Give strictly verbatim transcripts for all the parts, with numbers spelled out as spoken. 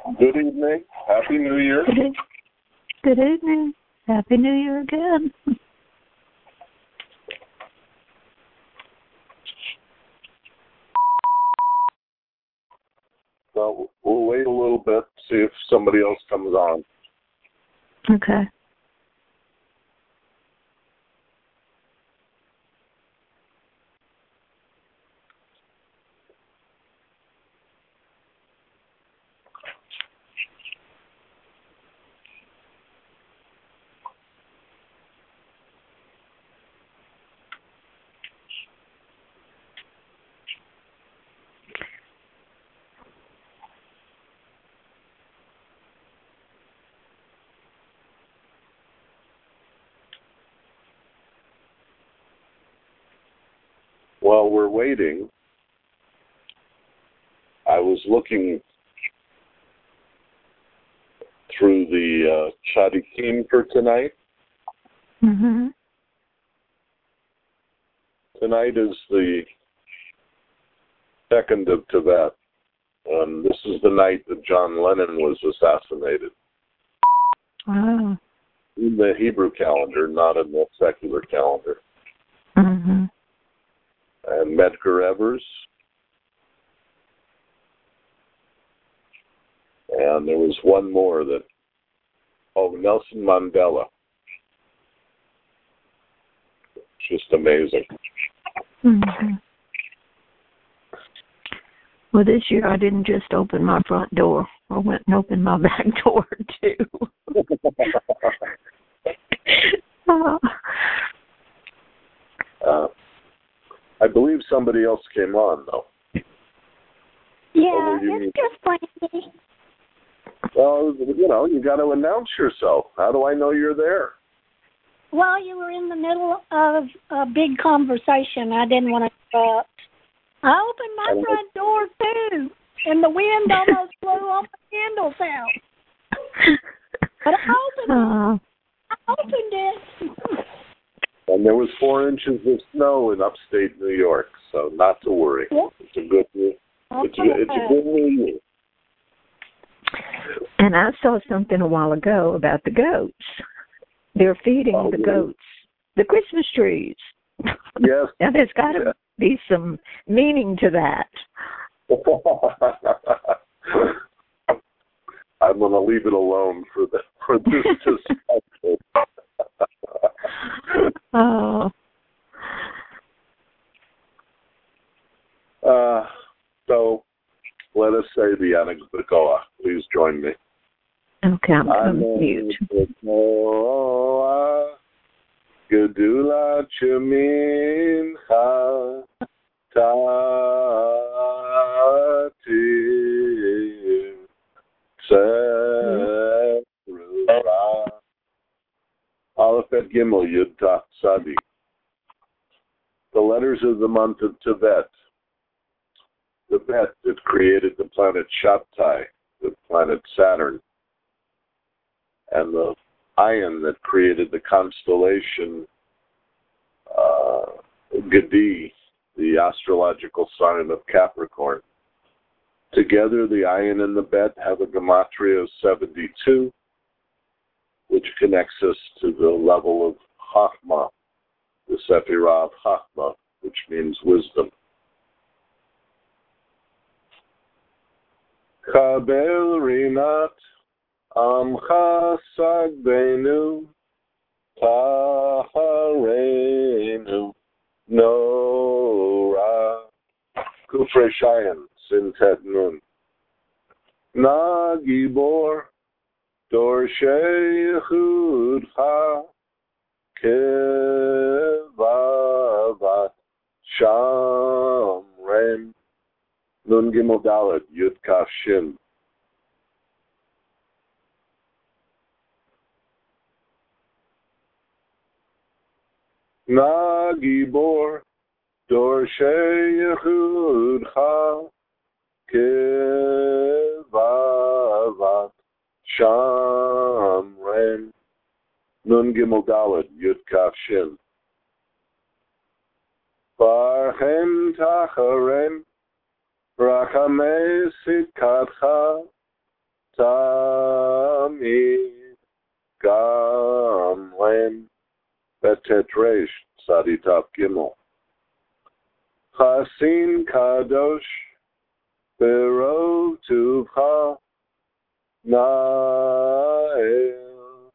Good evening. Happy New Year. Good, e- good evening. Happy New Year again. So we'll wait a little bit, see if somebody else comes on. Okay. While we're waiting, I was looking through the uh, Chadikim for tonight. Mm-hmm. Tonight is the second of Tevet, and this is the night that John Lennon was assassinated. Wow. In the Hebrew calendar, not in the secular calendar. Mm-hmm. And Medgar Evers. And there was one more that, oh, Nelson Mandela. Just amazing. Mm-hmm. Well, this year I didn't just open my front door. I went and opened my back door, too. uh, uh, I believe somebody else came on, though. Yeah, it's just Brandy. Well, you know, you got to announce yourself. How do I know you're there? Well, you were in the middle of a big conversation. I didn't want to interrupt. I opened my front door, too, and the wind almost blew all the candles out. But I opened uh, it. I opened it. And there was four inches of snow in upstate New York, so not to worry. Yeah. It's a good news. It's, a, it's a good news. And I saw something a while ago about the goats. They're feeding oh, the really? goats the Christmas trees. Yes. Now, there's got to yeah. be some meaning to that. I'm going to leave it alone for the, for this discussion. Oh. Uh, so let us say the Anagbagoa. Please join me. Okay, I'm going to mute. Gedula Chemincha Tatim Serura Aleph et Gimel Yud Taf Sadi. The letters of the month of Tevet. The Bet that created the planet Shabtai, the planet Saturn, and the Ayin that created the constellation uh, Gedi, the astrological sign of Capricorn. Together, the Ayin and the Bet have a gematria of seventy-two, which connects us to the level of Chachma, the Sephirah of Chachma, which means wisdom. Kabel Rinat Amcha Sagbeinu Taharenu Nora Kufre Shayan Sintet Nun Na Gibor Dorshe Yechudcha Kevavat Shamrem Nun Gimel Dalet Yud Kaf Shin. Na Gibor Dorshe Yechudcha Kevavat Shamrem Nun Gimel Dalet Yud Kaf Shin. Barhem Tacharem Rachamei Sitkatcha Tamid Gamlen Betetresh Saditaf Gimel. Chasin Kadosh Bero Tuvcha Nael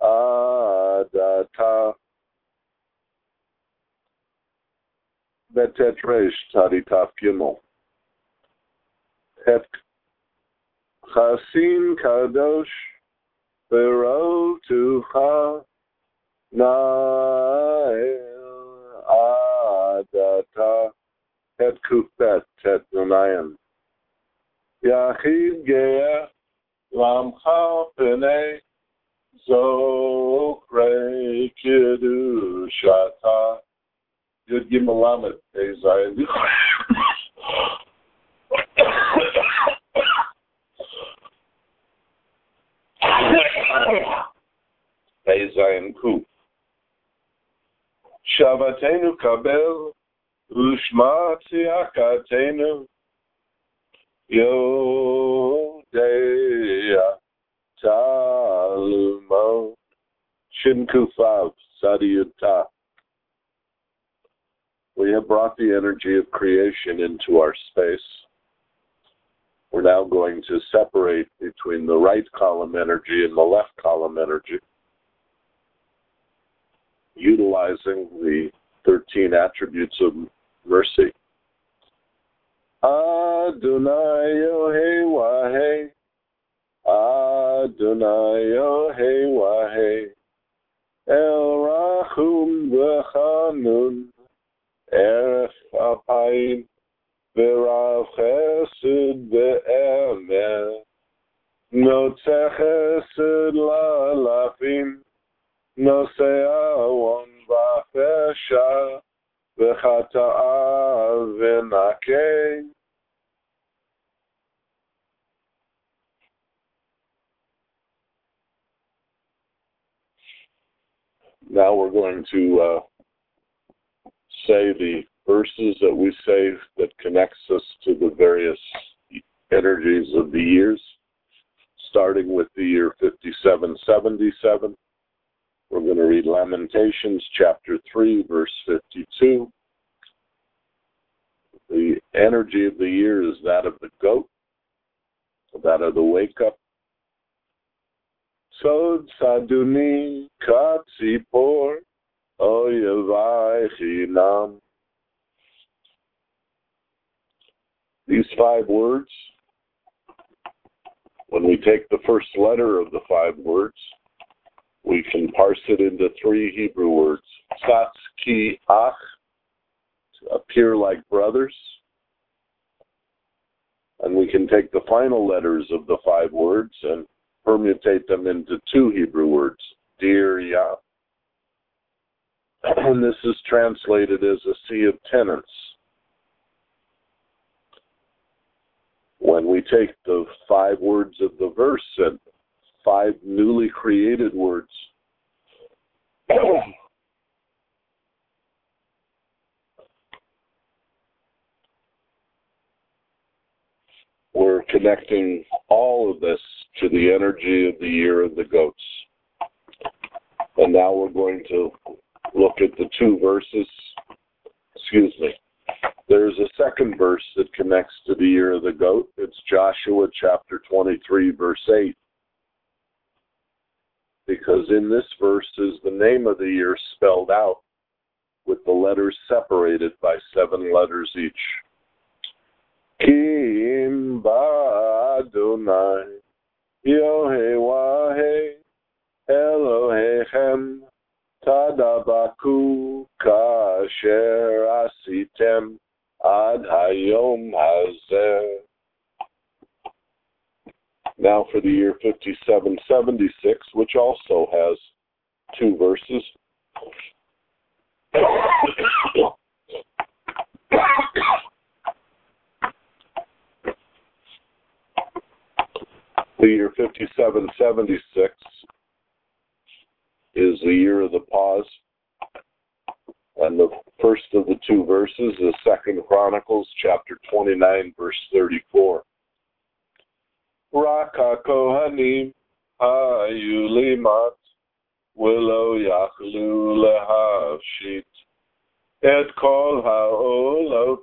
Adata Betetresh Saditaf Gimel. Het Chasin Kadosh Bero Tuvcha Nael Adata Het Kufet Het Nunayan Yachid Geah Lamcha Pnei Zochrei Kiddushata Yud Gimel Lamed Hey Zayin Hey Zayin Kuf Shavatenu Kabel Ushma Tziyakatenu Yodeya Talumo Shin Kufav Sadiyuta. We have brought the energy of creation into our space. We're now going to separate between the right column energy and the left column energy, utilizing the thirteen attributes of mercy. Adonai Yohei Wahei, Adonai Yohei Wahei, El Rachum V'Chanun, Erech Apayim, V'Rav Chesed V'Emet, Notzeh Chesed La'alafim, Nosei Awon V'Chesha, V'Chata'a V'Nakei. Now we're going to uh, say the verses that we say that connects us to the various energies of the years, starting with the year fifty-seven seventy-seven. We're going to read Lamentations chapter three, verse fifty-two. The energy of the year is that of the goat, that of the wake-up. Sod Saduni Katzipor Oyevai Chinam. These five words, when we take the first letter of the five words, we can parse it into three Hebrew words. Tzatz ki ach, to appear like brothers. And we can take the final letters of the five words and permutate them into two Hebrew words, Dir Yah. And this is translated as a sea of tenants. When we take the five words of the verse and five newly created words, we're connecting all of this to the energy of the year of the goats. And now we're going to look at the two verses. Excuse me. There's a second verse that connects to the year of the goat. It's Joshua chapter twenty-three, verse eight. Because in this verse is the name of the year spelled out with the letters separated by seven letters each. Kim ba'Adonai Yohei Wahei Elohechem Tadabaku Kasher Asitem Ad Hayom Hazer. Now for the year fifty-seven seventy-six, which also has two verses. The year fifty-seven seventy-six is the year of the pause. And the first of the two verses is Second Chronicles chapter twenty-nine, verse thirty-four. Rak רק הכהנים היו לימט, ולא יכלו להפשיט את כל העולות,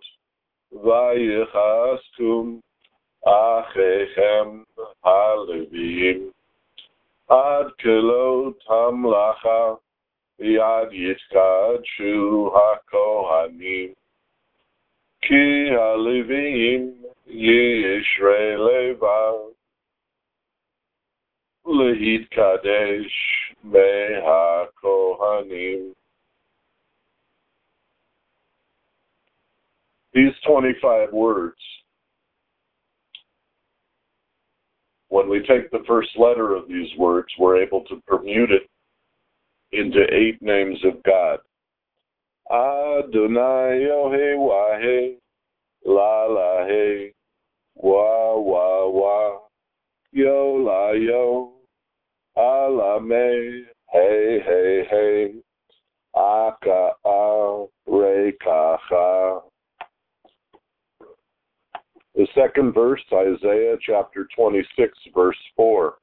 ויחזקום אחיכם הלוויים, עד כלות המלאכה, יד יתקדשו הכהנים. כי הלוויים ישרי לבב, להתקדש מהכהנים. These twenty-five words, when we take the first letter of these words, we're able to permute it into eight names of God. Adonai Yohei La La He Wa Wa Wa Yo La Yo Alame Hey Hey Hey Aka A Rekacha. The second verse, Isaiah chapter twenty-six, verse four.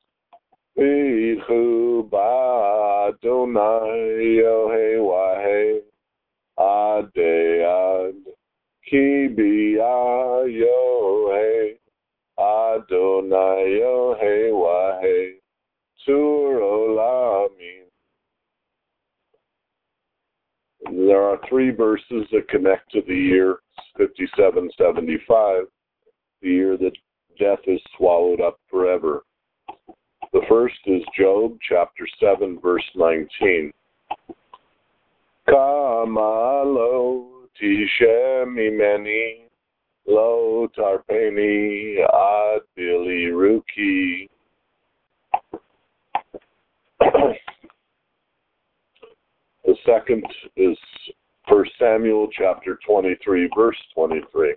B'chu b'Adonai Yohei Wahei Adei Ad Ki b'ya Yohei Adonai Yohei Wahei Tur Olamim. There are three verses that connect to the year fifty-seven seventy-five, the year that death is swallowed up forever. The first is Job chapter seven, verse nineteen. Kama lo tishem imeni lo tarpeni ad biliruki. The second is First Samuel chapter twenty-three, verse twenty-three.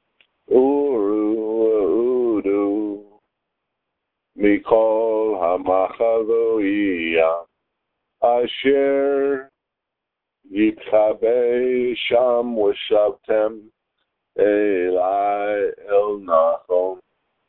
Uru udu mikol hamachavoia asher yitchabe sham v'shavtem elai el nachom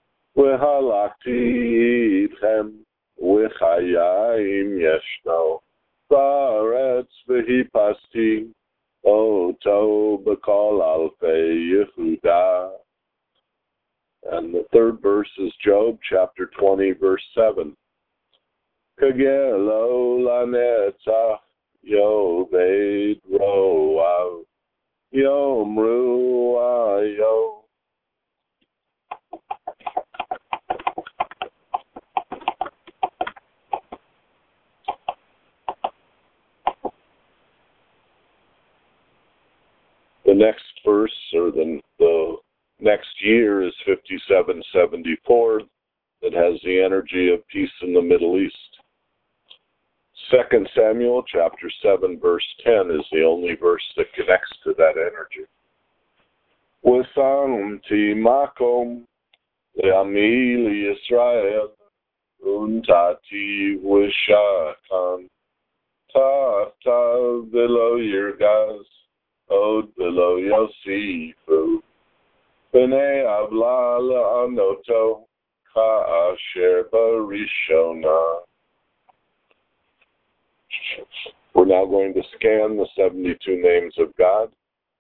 v'halakti itchem v'chayim yeshno ba'aretz v'hipasti oto b'kol alfei Yehuda. And the third verse is Job chapter twenty, verse seven. Kagelo lanetzach yoved roav yomru ayo. The next verse, or the, the next year, is fifty-seven seventy-four, that has the energy of peace in the Middle East. Second Samuel chapter seven, verse ten is the only verse that connects to that energy. V'samti makom le'ami Yisrael untati v'shakan ta'aftav v'lo yirgaz od v'lo yosifu b'nei avla le'anoto ka'asher barishona. We're now going to scan the seventy-two names of God.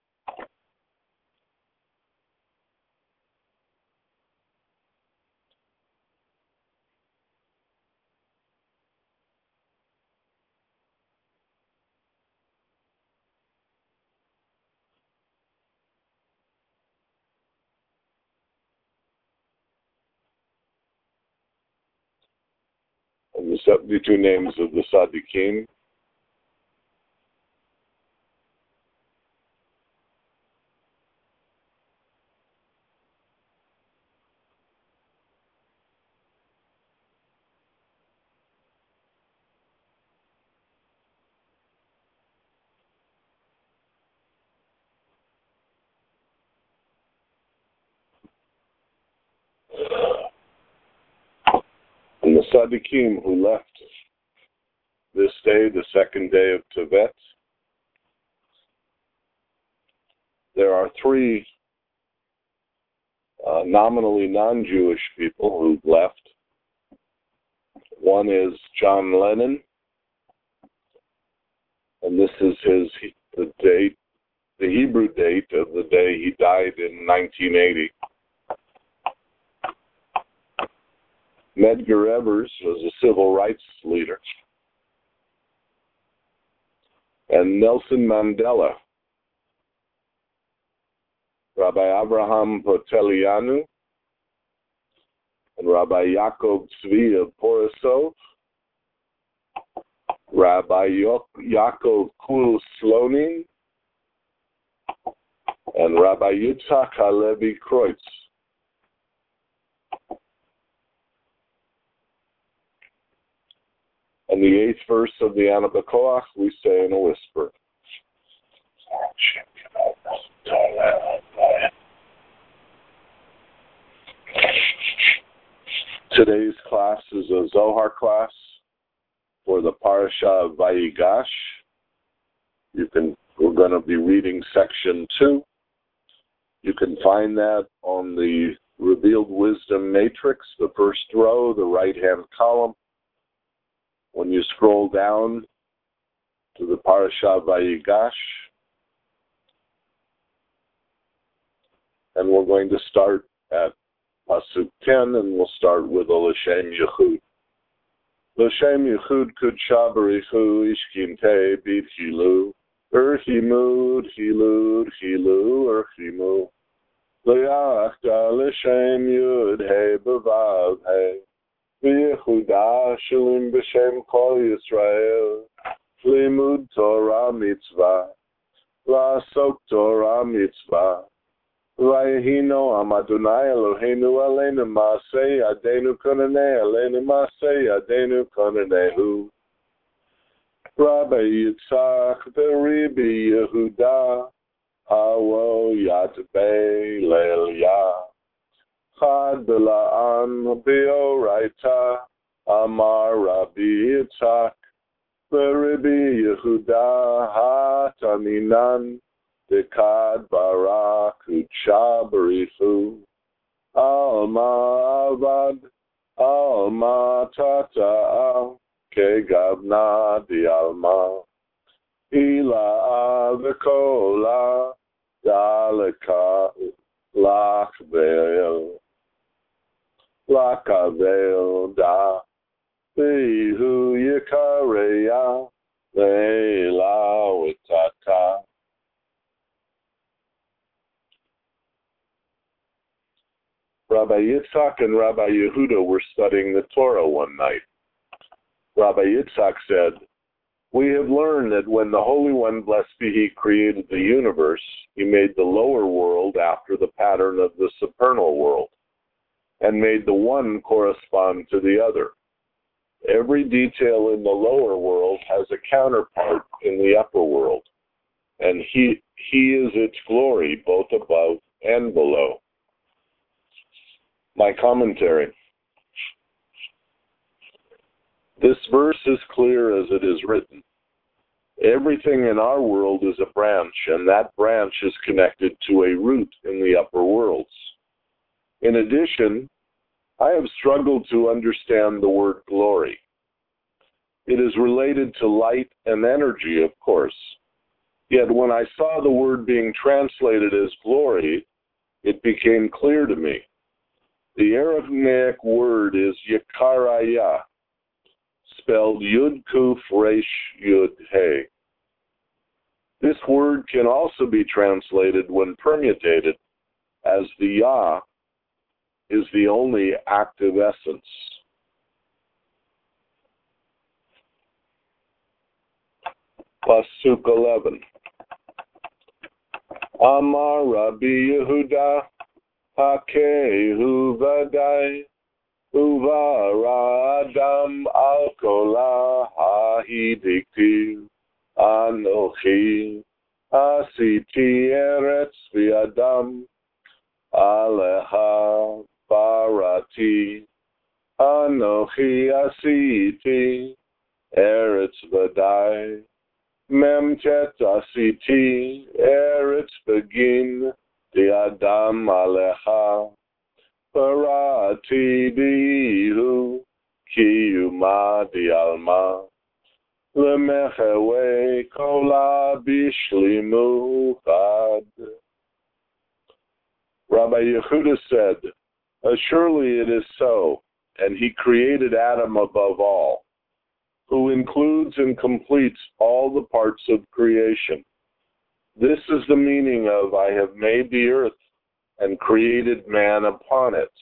And the seventy-two names of the Tzaddikim. And the Tzaddikim who left this day, the second day of Tevet, there are three uh, nominally non-Jewish people who've left. One is John Lennon, and this is his the date, the Hebrew date of the day he died in nineteen eighty. Medgar Evers was a civil rights leader. And Nelson Mandela, Rabbi Abraham Potelianu, and Rabbi Yaakov Tzvi of Borisov, Rabbi Yo- Yaakov Kul Slonin, and Rabbi Yitzhak Halevi Kreutz. And the eighth verse of the Ana B'Koach we say in a whisper. Today's class is a Zohar class for the Parasha of Vayigash. You can, we're going to be reading section two. You can find that on the Revealed Wisdom Matrix, the first row, the right-hand column. When you scroll down to the Parasha Vayigash, and we're going to start at Pasuk ten, and we'll start with L'Shem Yechud. L'Shem Yechud Kudsha Barichu Ishkinte B'Chilu Urchimu Chilu Chilu Urchimu L'Yachta L'Shem Yud He B'Vav He V'Yehuda Shulim B'Shem Kol Yisrael Limud Torah Mitzvah La'asok Torah Mitzvah Vayehino Am Adonai Eloheinu Aleinu Maaseh Yadenu Konanei Aleinu Maaseh Yadenu Konanehu Rabbi Yitzchak B'Ribi Yehuda Hawo Yatbei Le'Elia Chad B'La'an B'Oraita Amar Rabbi Yitzchak B'Ribi Yehuda Hataninan Dekad Barak Ucha Barichu Alma Avad Alma Tata Kegavna Di Alma Ila Avikola Daleka Lakvel Lakavel Da Bihu Yikareya Leila Witata. Rabbi Yitzhak and Rabbi Yehuda were studying the Torah one night. Rabbi Yitzhak said, "We have learned that when the Holy One, blessed be He, created the universe, He made the lower world after the pattern of the supernal world, and made the one correspond to the other. Every detail in the lower world has a counterpart in the upper world, and He, he is its glory both above and below." My commentary. This verse is clear as it is written. Everything in our world is a branch, and that branch is connected to a root in the upper worlds. In addition, I have struggled to understand the word glory. It is related to light and energy, of course. Yet when I saw the word being translated as glory, it became clear to me. The Aramaic word is Yikaraya, spelled Yud Kuf Resh Yud He. This word can also be translated when permutated as the Yah is the only active essence. Pasuk eleven. Amar Rabbi Yehuda Hakehu Vadai Uvara Adam Alkola Hahidikti Anochi Asiti Eretz Viadam Aleha Barati Anochi Asiti Eretz Vadai Memchet Asiti Eretz Begin Di Adam Aleha Parati bihu kiyuma dialma. Lemechewe kola bishlimu chad. Rabbi Yehuda said, surely it is so, and he created Adam above all, who includes and completes all the parts of creation. This is the meaning of I have made the earth and created man upon it.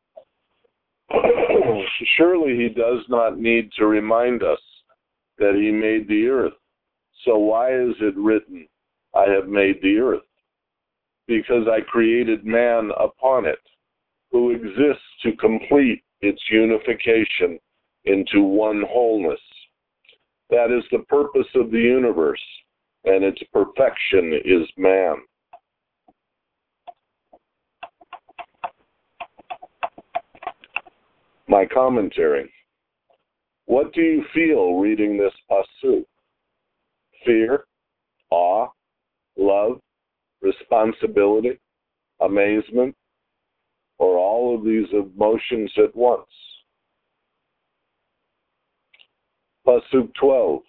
Surely he does not need to remind us that he made the earth. So why is it written, I have made the earth? Because I created man upon it, who exists to complete its unification into one wholeness. That is the purpose of the universe, and its perfection is man. My commentary. What do you feel reading this pasuk? Fear, awe, love, responsibility, amazement, or all of these emotions at once? Pasuk twelve.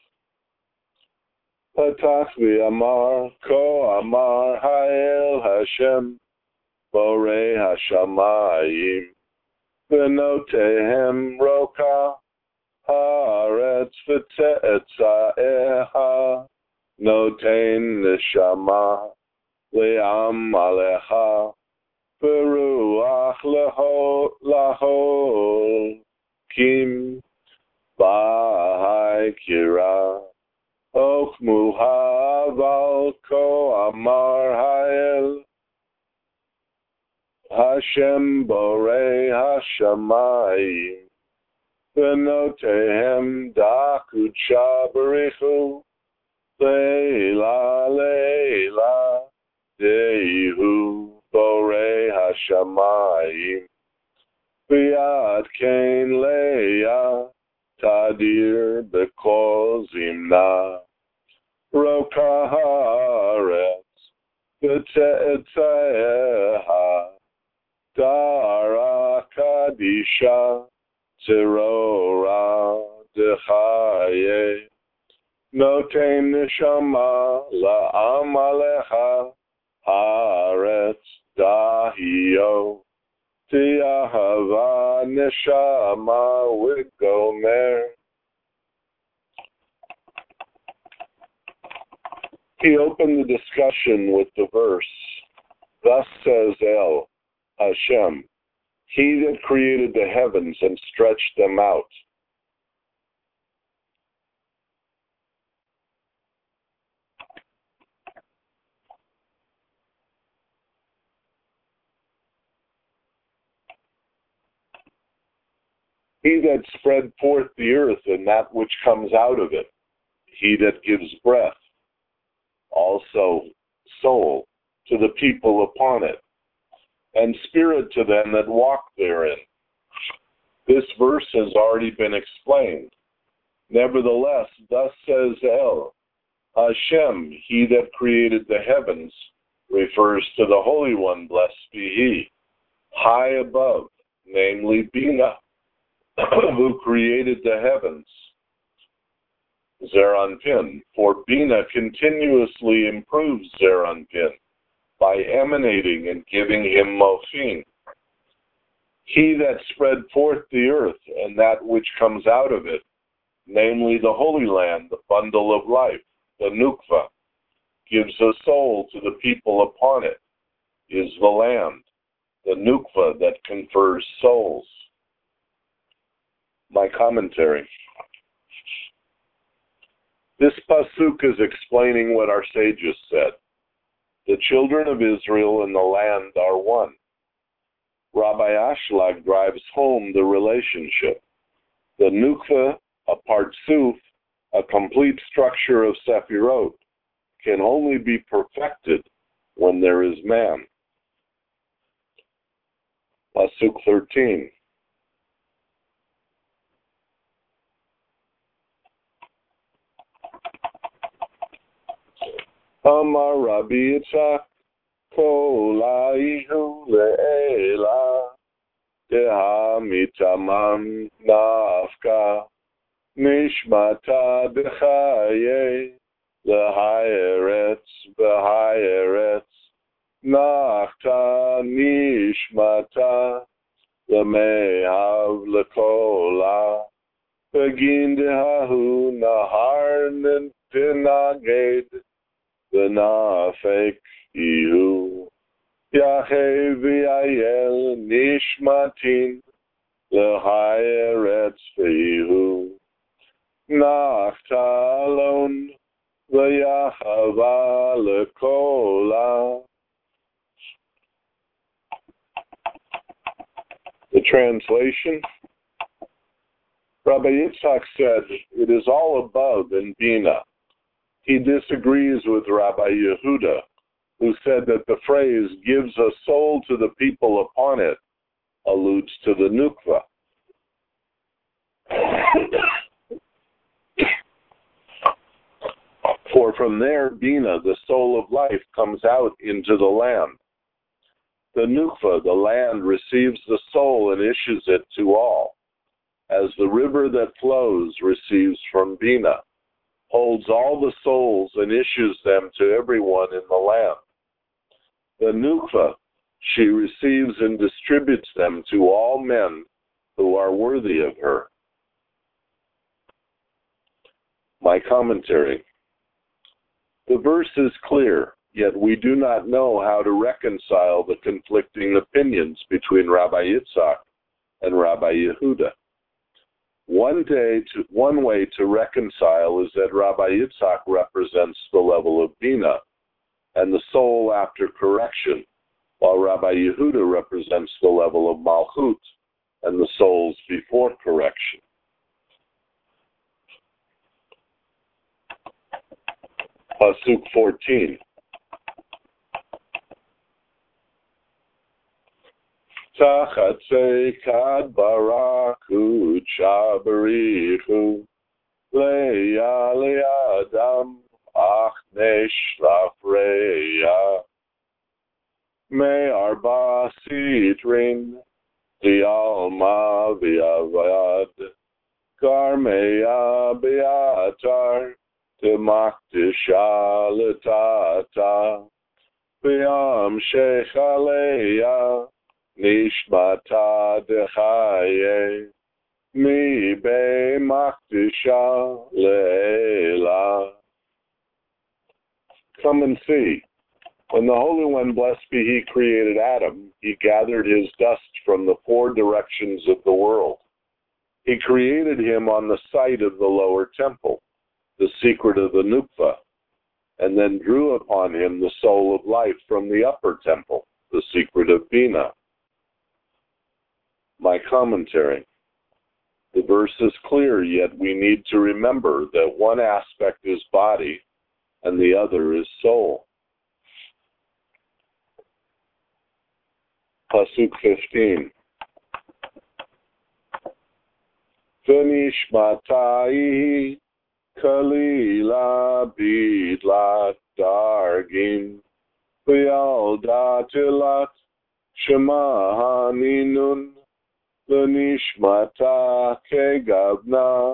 Patach v'amar, ko amar ha'el Hashem, borei hashamayim, v'notehem roka, haaretz v'te'etza'eha, noten neshama, le'am alecha, v'ruach leho, laho, kim, ba'hai kira, okmu ha'aval ko amar ha'el, Hashem borei hashamayim, v'notehem dakudsha barichu, leila leila dehu borei hashamayim, v'yad kein leia tadir b'kol zimna, roka haaretz v'te'etzeha, dara kadisha tzerora dechaye, noten neshama la'am alecha, haaretz dahiyo, ti'ahava neshama w'gomer. He opened the discussion with the verse, thus says El, Hashem, he that created the heavens and stretched them out. He that spread forth the earth and that which comes out of it, he that gives breath, also soul, to the people upon it, and spirit to them that walk therein. This verse has already been explained. Nevertheless, thus says El, Hashem, he that created the heavens, refers to the Holy One, blessed be he, high above, namely Bina, who created the heavens. Zeranpin, for Bina continuously improves Zeranpin by emanating and giving him Mochin. He that spread forth the earth and that which comes out of it, namely the Holy Land, the bundle of life, the Nukva, gives a soul to the people upon it, is the land, the Nukva that confers souls. My commentary. This pasuk is explaining what our sages said. The children of Israel and the land are one. Rabbi Ashlag drives home the relationship. The Nukva, a Partsuf, a complete structure of Sefirot, can only be perfected when there is man. Pasuk thirteen. Amar Rabbi Yitzchak, Kolaihu le'ela, Dehamitamam nafka nishmata dechaye lehayeretz behayeretz nachta nishmata lemehav lekola begin dehahu nahar tenaged benafek ihu Yahe v'ayel nishmatin lehayeretz v'yihu nachtalon v'yahava lekola. The translation, Rabbi Yitzhak said, it is all above in Bina. He disagrees with Rabbi Yehuda, who said that the phrase gives a soul to the people upon it alludes to the nukva. For from there, Bina, the soul of life, comes out into the land. The nukva, the land, receives the soul and issues it to all, as the river that flows receives from Bina, holds all the souls and issues them to everyone in the land. The nukva, she receives and distributes them to all men who are worthy of her. My commentary. The verse is clear, yet we do not know how to reconcile the conflicting opinions between Rabbi Yitzhak and Rabbi Yehuda. One, day to, one way to reconcile is that Rabbi Yitzhak represents the level of Bina and the soul after correction, while Rabbi Yehuda represents the level of Malchut and the souls before correction. Pasuk fourteen. Tachatze kad baraku chabarichu leya le'adam ach neshlaf reya me'arba sitrin di'alma v'avad karmeya be'atar demaktisha letata v'yam shechaleya nishmata dechaye mi be maktisha le'ela. Come and see. When the Holy One, blessed be He, created Adam, He gathered his dust from the four directions of the world. He created him on the site of the lower temple, the secret of the nukva, and then drew upon him the soul of life from the upper temple, the secret of Bina. My commentary. The verse is clear, yet we need to remember that one aspect is body and the other is soul. Pasuk fifteen. V'nishmatai kalila bidlat dargim v'yalda tilat shema haninun v'nishmata kegavna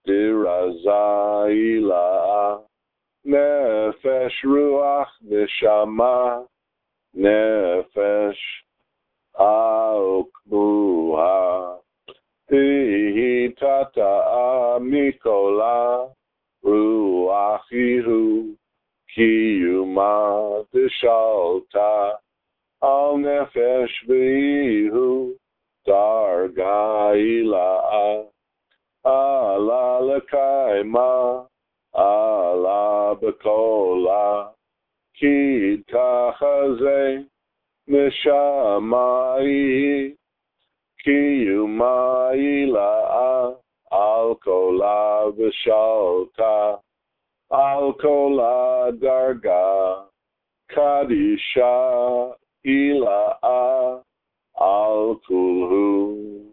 dirazaila nefesh ruach neshama nefesh aukmuha Hi tata mikola ruachihu kiyuma dishalta al nefesh v'ihu darga ila ala lekaima ala bekola ki kachaze nishamai Kiyuma ila'a al-kola v'shalta al-kola darga kadisha ila'a al-kulhu.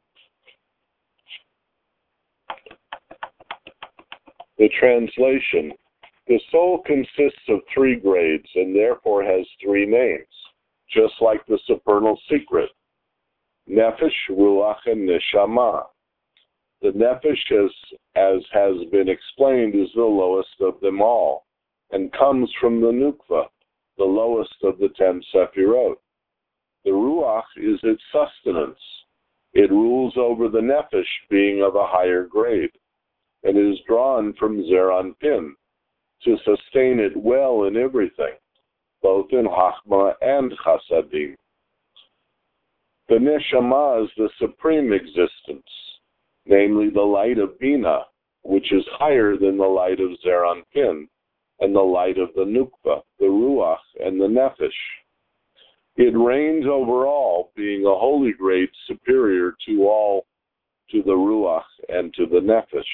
The translation. The soul consists of three grades and therefore has three names, just like the supernal secret. Nefesh, Ruach, and Neshama. The Nefesh, as, as has been explained, is the lowest of them all, and comes from the Nukva, the lowest of the ten Sephirot. The Ruach is its sustenance. It rules over the Nefesh, being of a higher grade, and is drawn from Zeran Pin to sustain it well in everything, both in Chachma and Chasadim. The Neshama is the supreme existence, namely the light of Bina, which is higher than the light of Zeran Pin, and the light of the Nukva, the Ruach, and the Nefesh. It reigns over all, being a holy grade superior to all, to the Ruach and to the Nefesh.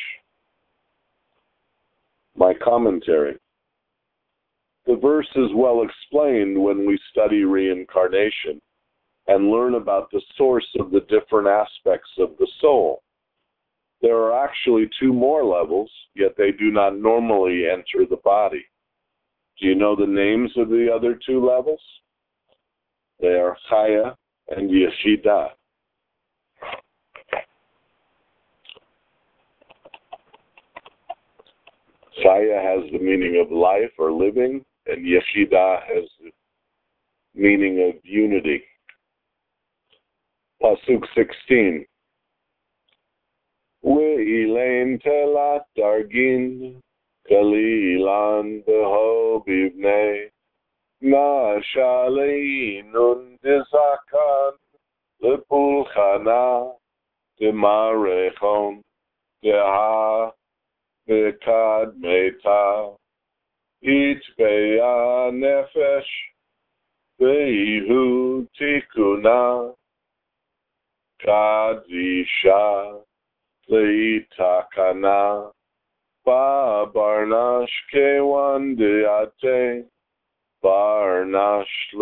My commentary. The verse is well explained when we study reincarnation and learn about the source of the different aspects of the soul. There are actually two more levels, yet they do not normally enter the body. Do you know the names of the other two levels? They are Chaya and Yeshida. Chaya has the meaning of life or living, and Yeshida has the meaning of unity. Pasuk sixteen. Ve'ilein telat dargin, kalilan beho bivnei, na'ashalei nun dezakan, lepulchana, demarechon, deha, bekad meta, itbeya nefesh, veihu tikuna, kadisha, leitakana, ba barnash kewan deate, barnash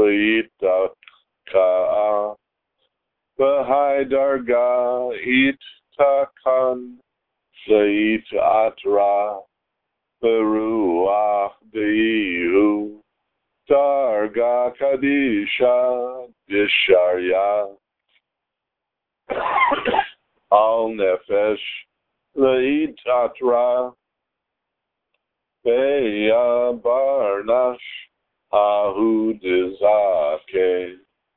leitaka, bahai darga itakan, leit atra, beruach deihu, darga kadisha, disharya, al nefesh, leit atra, beya barnash, ahu dizake.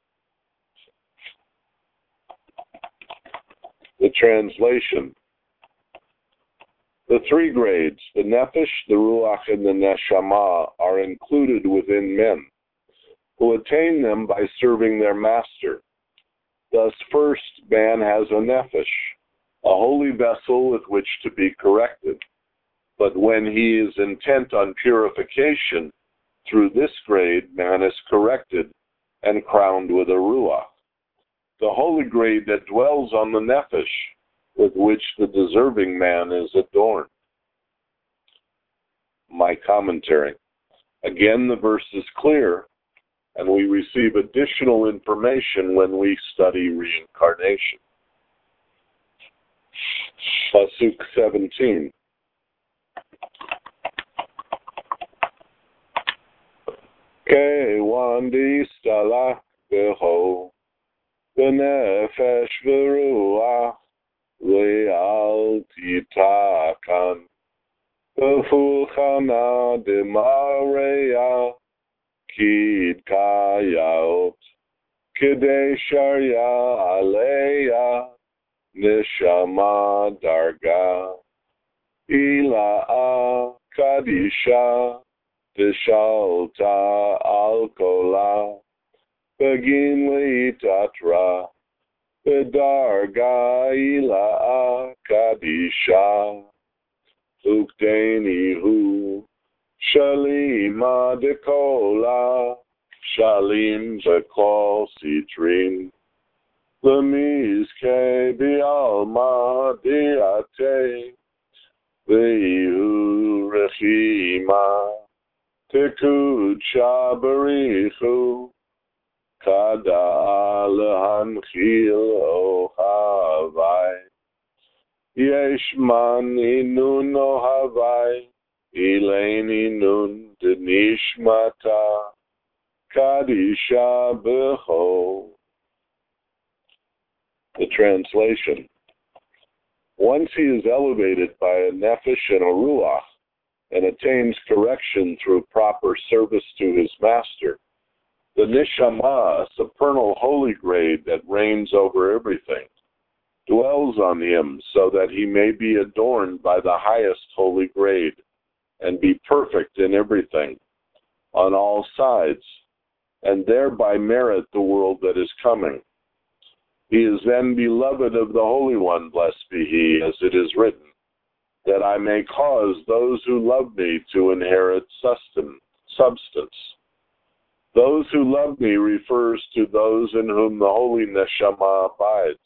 The translation. The three grades, the Nefesh, the Ruach, and the Neshama, are included within men, who attain them by serving their master. Thus, first, man has a Nefesh, a holy vessel with which to be corrected. But when he is intent on purification, through this grade, man is corrected and crowned with a Ruach, the holy grade that dwells on the Nefesh, with which the deserving man is adorned. My commentary. Again, the verse is clear, and we receive additional information when we study reincarnation. Pasuk seventeen. Kewandi stalak beho, benefesh veruach, le'al titakan, befulchana demareya, kid kayaot, kedesharya aleya, neshama darga, ila'a kadisha, deshalta alkola, begin leitatra, bedarga ila'a kadisha, ukdenihu, shalima dekola, shalim bekol sitrin, lemizke bialma diate, veihu rechima, tekud shabarichu, kada lehanchil ohavai, yesh man inun ohavai, ilain inun denishmata, kadisha beho. The translation. Once he is elevated by a nefesh and a ruach and attains correction through proper service to his master, the neshama, a supernal holy grade that reigns over everything, dwells on him so that he may be adorned by the highest holy grade and be perfect in everything, on all sides, and thereby merit the world that is coming. He is then beloved of the Holy One, blessed be he, as it is written, that I may cause those who love me to inherit sustenance, substance. Those who love me refers to those in whom the holy neshama abides.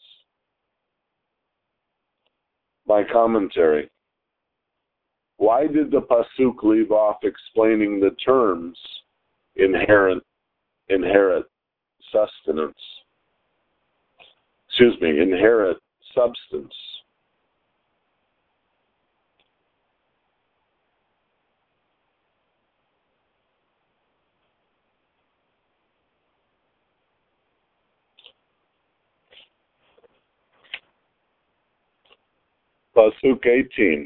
My commentary. Why did the pasuk leave off explaining the terms inherent, inherit sustenance? Excuse me, inherit substance. Pasuk eighteen.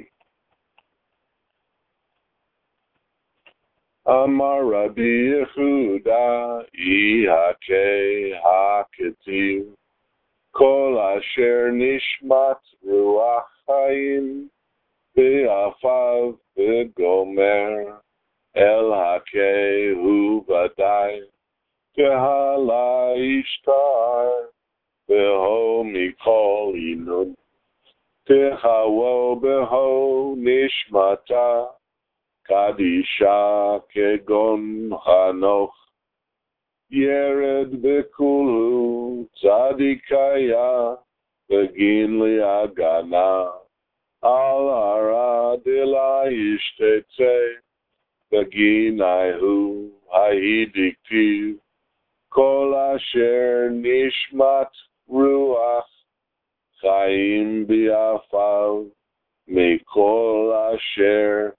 Amar Rabbi Yehuda ihake haketiv kol asher nishmat ruach chaim be'afav be'gomer el hakehu vadai kehala ishtar beho mikol inun Tehawo beho nishmata kadisha kegon hanoch yered bekulu tzadikaya begin liagana al ara dela ishtetze begin aihu haidiktiv kol asher nishmat ruach Chaim bi'afav mikol asher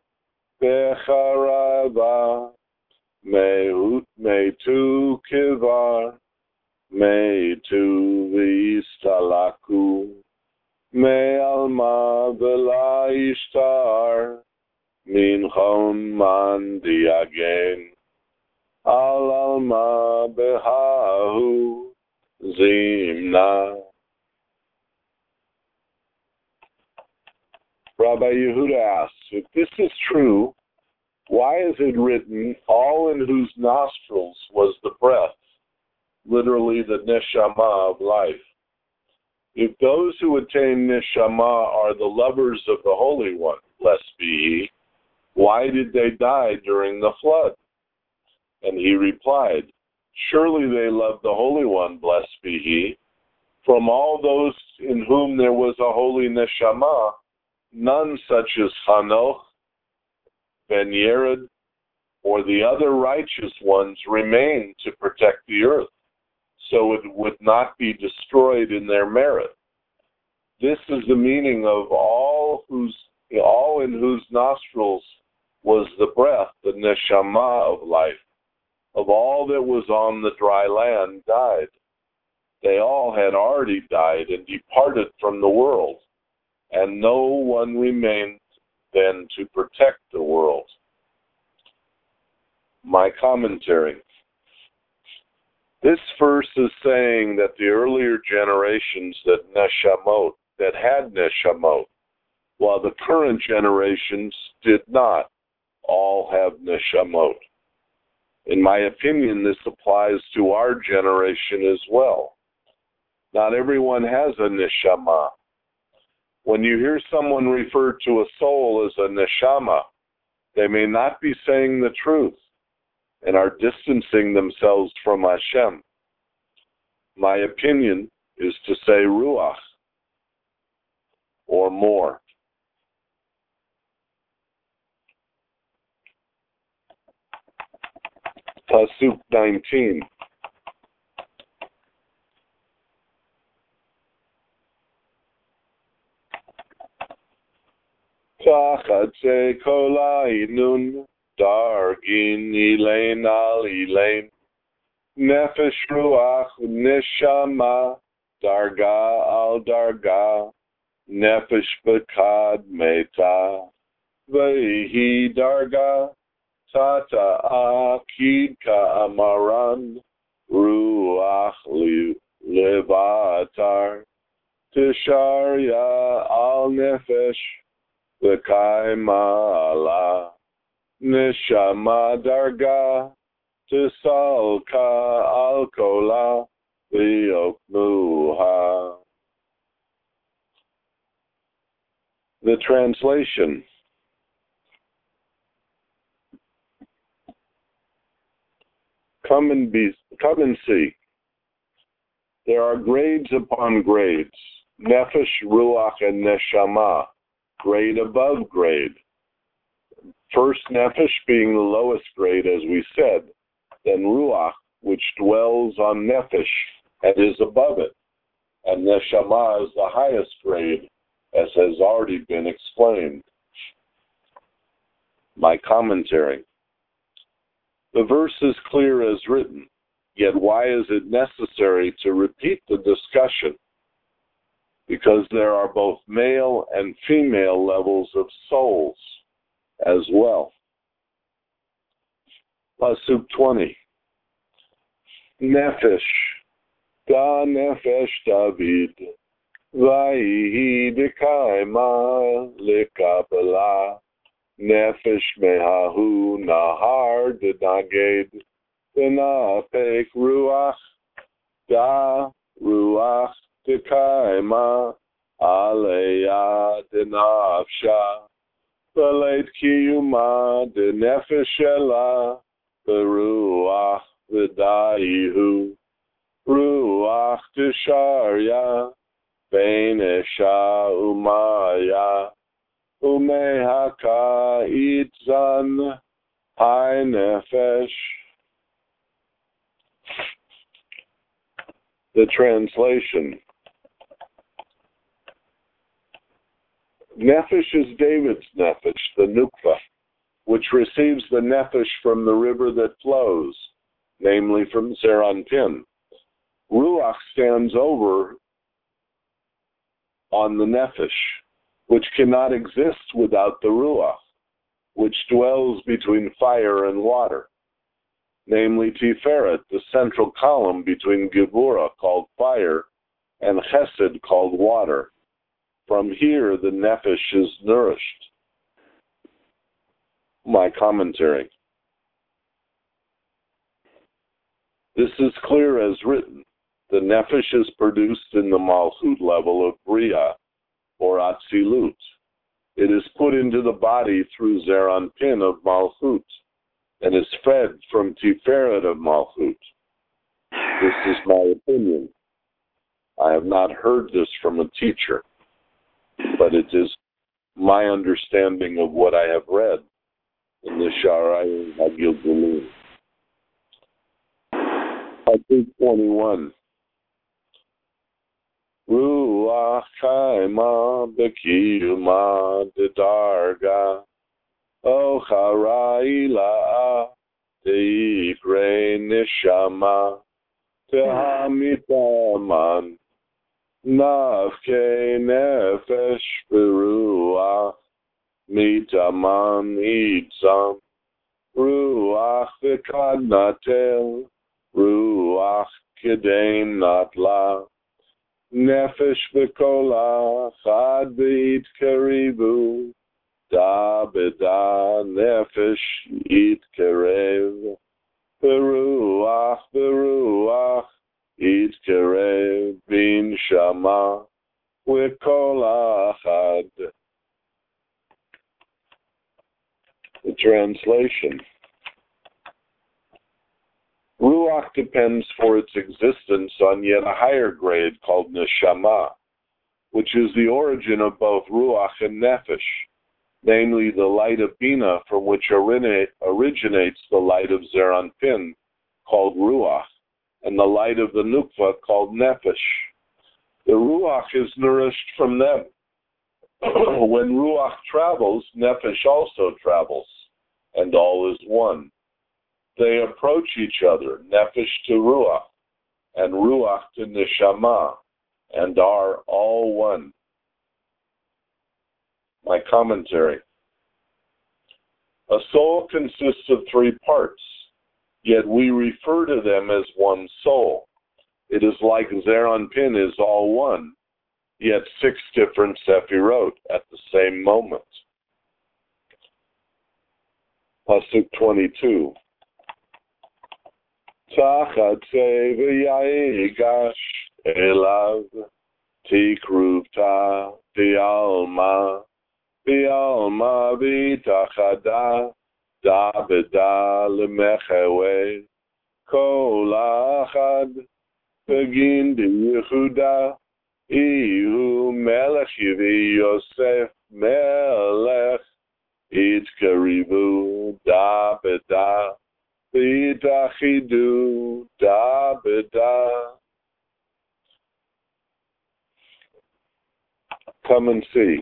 becharava me'ut me'tu kivar me'tu v'istalaku me'alma v'la ishtar minchon man diagen al alma behahu zimna. Rabbi Yehuda asks, if this is true, why is it written, all in whose nostrils was the breath, literally the neshama of life? If those who attain neshama are the lovers of the Holy One, blessed be he, why did they die during the flood? And he replied, surely they loved the Holy One, blessed be he. From all those in whom there was a holy neshama, none such as Hanoch, Ben Yered, or the other righteous ones remain to protect the earth, so it would not be destroyed in their merit. This is the meaning of all whose, all in whose nostrils was the breath, the neshama of life, of all that was on the dry land died. They all had already died and departed from the world, and no one remained then to protect the world. My commentary. This verse is saying that the earlier generations that neshamot, that had neshamot, while the current generations did not all have neshamot. In my opinion, this applies to our generation as well. Not everyone has a neshama. When you hear someone refer to a soul as a neshama, they may not be saying the truth and are distancing themselves from Hashem. My opinion is to say ruach or more. Pasuk nineteen. Tachatze kol ha'inun dargin ilain al ilain nefesh ruach neshama darga al darga, nefesh bekad meta, vehi darga, tata akid ka amaran, ruach levatar, tisharya al nefesh, bekai ma'ala, neshama darga, tisalka al kola, V'yokmuha. The translation. Come and be, come and see. There are grades upon grades. Nefesh, Ruach, and Neshama. Grade above grade. First Nefesh being the lowest grade, as we said. Then Ruach, which dwells on Nefesh and is above it. And Neshama is the highest grade, as has already been explained. My commentary. The verse is clear as written, yet why is it necessary to repeat the discussion? Because there are both male and female levels of souls as well. Pasuk twenty. Nefesh, da nefesh David, vayhi dekaima lekabala, nefesh mehahu nahar denaged, denapek ruach, da ruach dekaima, aleya denafsha, veleit kiyuma denefesh ela, beruach, V'dayihu, Ruach Tisharya, Beinesha Umaya, Umehaka Itzan, Hai Nefesh. The translation. Nefesh is David's Nefesh, the Nukva, which receives the Nefesh from the river that flows, namely from Zeranpin. Ruach stands over on the Nefesh, which cannot exist without the Ruach, which dwells between fire and water, namely Tiferet, the central column between Gevurah, called fire, and Chesed, called water. From here, the Nefesh is nourished. My commentary. This is clear as written. The Nefesh is produced in the Malchut level of Bria, or Atzilut. It is put into the body through Zeranpin of Malchut, and is fed from Tiferet of Malchut. This is my opinion. I have not heard this from a teacher, but it is my understanding of what I have read in the Sharai HaGilgulim. Pasuk twenty-one. Ruach kaima bekiyuma dedarga, o charaila teikre neshama, tehamitaman, nafke nefesh beruach, mitaman idzam, ruach v'kadnatel, Ruach kedem natla, nefesh v'kola, chad v'it karibu, da beda nefesh it karev, beruach beruach it karev bin shama, v'kola chad. The translation. Ruach depends for its existence on yet a higher grade called Neshama, which is the origin of both Ruach and Nefesh, namely the light of Bina from which originates the light of Zeranpin, called Ruach, and the light of the Nukva, called Nefesh. The Ruach is nourished from them. When Ruach travels, Nefesh also travels, and all is one. They approach each other, Nefesh to Ruach, and Ruach to Neshama, and are all one. My commentary. A soul consists of three parts, yet we refer to them as one soul. It is like Zeir Anpin is all one, yet six different Sephirot at the same moment. Pasuk twenty-two. Tachat v'yayigash elav tikruvta v'alma v'alma v'tachada da b'da l'mechewe kol achad begin d'yehuda ihu melech yivi Yosef melech itkarivu da b'da v'itachidu da b'da. Come and see.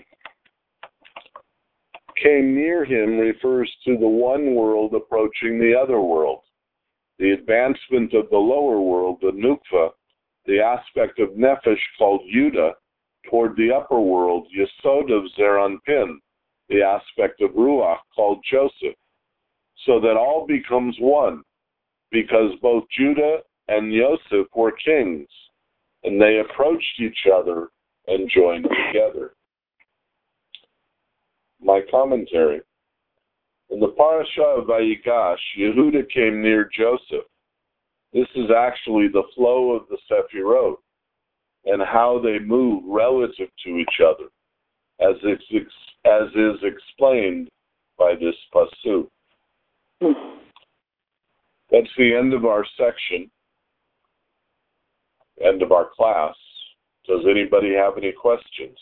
Came near him refers to the one world approaching the other world. The advancement of the lower world, the Nukva, the aspect of Nefesh called Yuda, toward the upper world, Yesod of Zeir Anpin, the aspect of Ruach called Joseph, so that all becomes one, because both Judah and Yosef were kings, and they approached each other and joined together. My commentary. In the parasha of Vayigash, Yehuda came near Joseph. This is actually the flow of the Sephirot and how they move relative to each other, as is, as is explained by this pasuk. That's the end of our section, end of our class. Does anybody have any questions?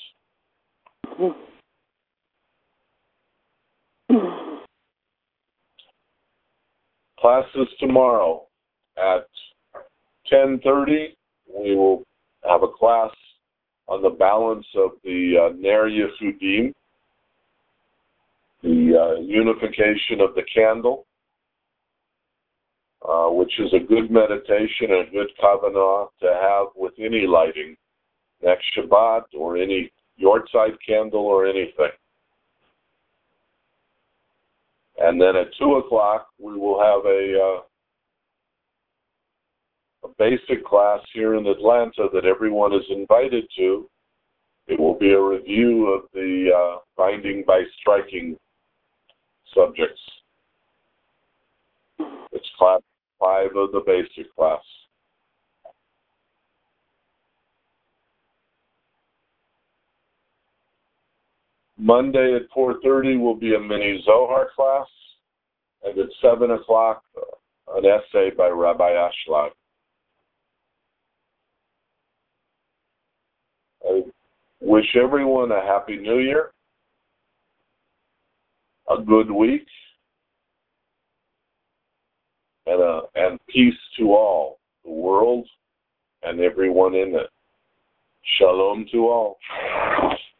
Class is tomorrow at ten thirty. We will have a class on the balance of the uh, Ner Yehudim, the uh, unification of the candle, uh, which is a good meditation and a good kavanah to have with any lighting, next Shabbat or any Yortzeit candle or anything. And then at two o'clock, we will have a, uh, a basic class here in Atlanta that everyone is invited to. It will be a review of the uh, binding by striking subjects. It's class five of the basic class. Monday at four thirty will be a mini Zohar class, and at seven o'clock, uh, an essay by Rabbi Ashlag. I wish everyone a happy New Year, a good week, and, a, and peace to all, the world and everyone in it. Shalom to all.